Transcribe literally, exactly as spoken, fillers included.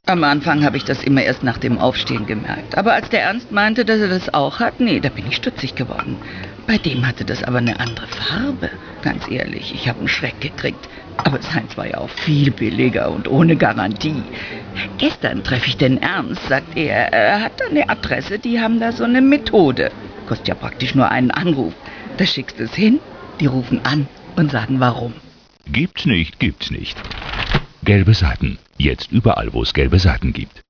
Am Anfang habe ich das immer erst nach dem Aufstehen gemerkt. Aber als der Ernst meinte, dass er das auch hat, nee, da bin ich stutzig geworden. Bei dem hatte das aber eine andere Farbe. Ganz ehrlich, ich habe einen Schreck gekriegt. Aber seins war ja auch viel billiger und ohne Garantie. Gestern treffe ich den Ernst, sagt er. Er hat da eine Adresse, die haben da so eine Methode. Kostet ja praktisch nur einen Anruf. Da schickst du es hin, die rufen an und sagen warum. Gibt's nicht, gibt's nicht. Gelbe Seiten. Jetzt überall, wo es gelbe Seiten gibt.